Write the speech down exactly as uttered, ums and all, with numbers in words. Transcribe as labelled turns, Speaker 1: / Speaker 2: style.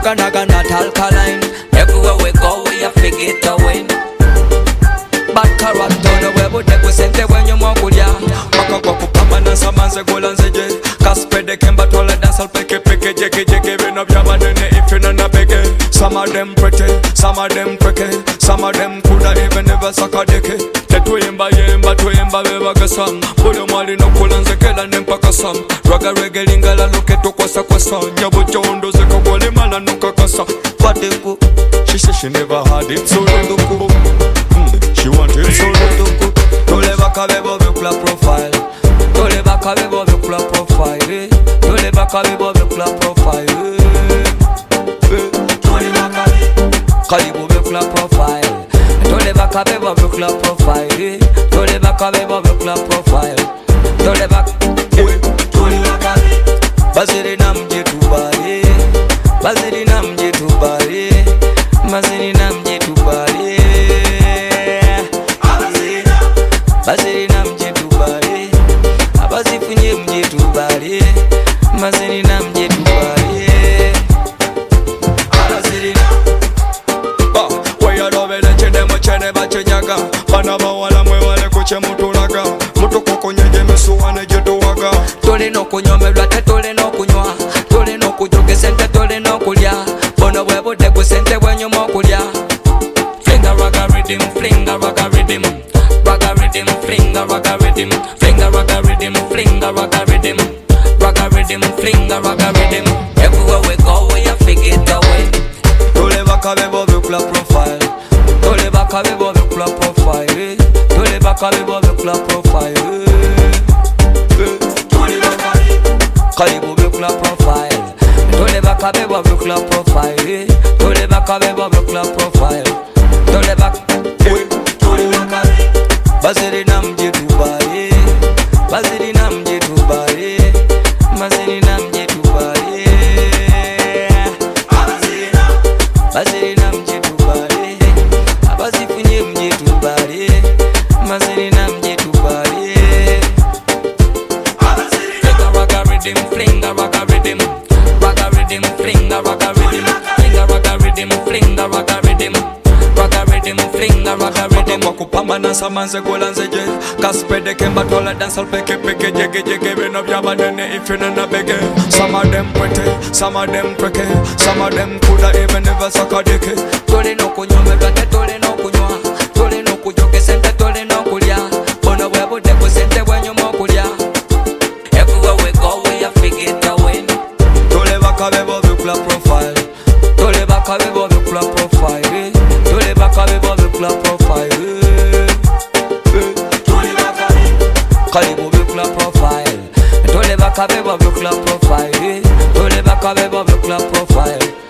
Speaker 1: naga naga not alkaline. Everywhere we go we have to get a win. Bad character no we would take sente when you mokulia. Waka kwa kupamba na samanze gola nzeje. Kaspede kemba tola dance al peke peke jeke jeke. When up yama nene if you nana bege. Some of them pretty, some of them tricky. Some of them coulda even never suck a dick. Tetu yemba yemba tu yemba beba gasam. Bolo mali no kula nzekela nempa kasam. Raga reggae lingala loke to kwasa kwasa. Nyabo chondo zeko gole mala nuka kasa. Padeku, she said she never had it so look. She wanted so look. Tole baka bebo vekula profile. Tole baka bebo vekula profile. Tole baka bebo vekula profile. Kalibu vekula profile. Tole baka bebo vekula profile. Tole baka bebo vekula profile. Tole baka Tole baka Baziri namje tubari. Baziri namje tubari. Baziri namje tubari. Baziri namje tubari. Abazifunye mje tubari. Baziri namje tubari. Baziri Ba, waya dobele chene mchene bachenyaga. Bana bawala mwewale kuche mutulaga. Mutu kukonyeje misuwane jetuwaga. Tole no kunyomelwa te tole no kunywa. Tole no kujoge sente tole no kulya. Bono webo degu sente wenyo mokulya. Flinga raga rhythm, flinga raga rhythm. Raga rhythm, flinga raga rhythm. Flinga raga rhythm, flinga raga rhythm. Raga rhythm, flinga raga rhythm. Everywhere we go we have to get away. Tole baka bebo vekula profile. Tole baka bebo vekula profile. Tole baka bebo vekula profile. Tole baka Kalibu vekula profile. Tole baka bebo vekula profile. Tole baka bebo vekula profile. Tole baka Tole baka Baziri namje tubari. Baziri namje tubari. Baziri namje tubari. Baziri namje tubari. Abazifunye mje tubari. Baziri namje tubari. Flinga raga rhythm, flinga raga rhythm. Raga rhythm, flinga raga rhythm. Flinga raga rhythm, flinga raga rhythm. Raga rhythm, flinga raga rhythm. Wakupamba na samanze gola nzeje. Kaspede kemba tola dance al peke peke jege jege. When up yaba nene if you nana bege. Some of them pretty, some of them tricky. Some of them coulda even never suck a dick. Tole no kunyomelwa te tole no kunywa. Tole no kujoge sente tole no kulya. Bono webo degu sente wenyo mokulya. Everywhere we go we have to get a win. Tole baka bebo vekula profile. Tole baka bebo vekula profile. Tole baka bebo vekula profile. Tole baka Kalibu vekula profile. Tole baka bebo vekula profile. Tole baka bebo vekula profile.